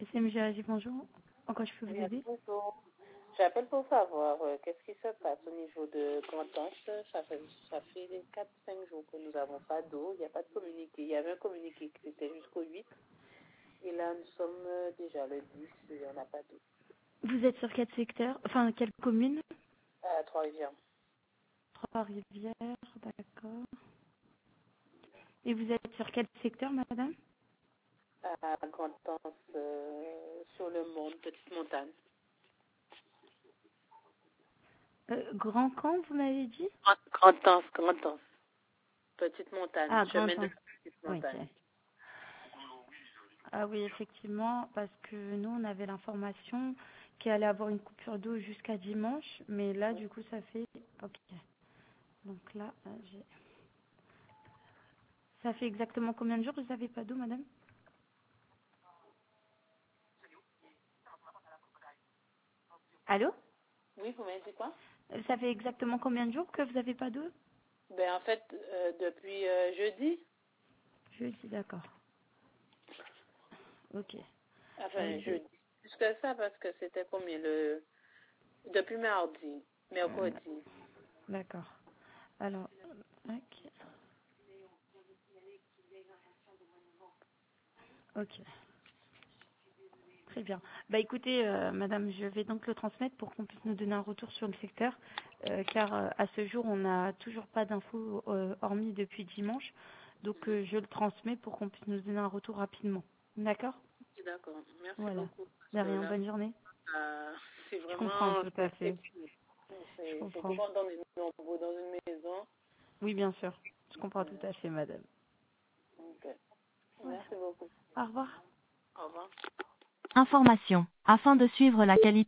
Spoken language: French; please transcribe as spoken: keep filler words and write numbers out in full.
C'est M. Agi, bonjour. En quoi je peux vous Oui, aider? bonjour. J'appelle pour savoir euh, qu'est-ce qui se passe au niveau de Grand'Anse. Ça fait, ça fait quatre cinq jours que nous n'avons pas d'eau. Il n'y a pas de communiqué. Il y avait un communiqué qui était jusqu'au huit. Et là, nous sommes euh, déjà le dix et on n'a pas d'eau. Vous êtes sur quel secteur? Enfin, quelle commune? À Trois-Rivières. Trois-Rivières, d'accord. Et vous êtes sur quel secteur, madame? À Grand'Anse, euh, sur le monde, Petite Montagne. euh, Grand Camp, vous m'avez dit? Grand'Anse, Grand'Anse. Petite Montagne. Ah, Chemin Grand de Camp. la Petite Oui, ok. Montagne. Ah oui, effectivement, parce que nous, on avait l'information qu'il allait avoir une coupure d'eau jusqu'à dimanche, mais là, du coup, ça fait... Ok. Donc là, euh, j'ai... Ça fait exactement combien de jours que vous n'avez pas d'eau, madame? Allô? Oui, vous m'avez dit quoi? Euh, Ça fait exactement combien de jours que vous n'avez pas d'eau? Ben, en fait, euh, depuis euh, jeudi. Jeudi, d'accord. Ok. Euh, Enfin, je vais... jeudi. Plus que ça, parce que c'était combien le... Depuis mardi, euh, mercredi. D'accord. Alors, ok. Ok. Très bien. Bah écoutez, euh, madame, je vais donc le transmettre pour qu'on puisse nous donner un retour sur le secteur, euh, car euh, à ce jour, on n'a toujours pas d'infos, euh, hormis depuis dimanche. Donc, euh, je le transmets pour qu'on puisse nous donner un retour rapidement. D'accord? D'accord. Merci Voilà. beaucoup. Parce De que rien. là, Bonne journée. euh, c'est Je comprends vraiment... tout à C'est fait. excessif. Je C'est c'est comprends. comme dans une, dans une maison. Oui, bien sûr. Je comprends tout Euh, à fait, madame. donc, Voilà. merci beaucoup. Au revoir. Au revoir. Information. Afin de suivre la qualité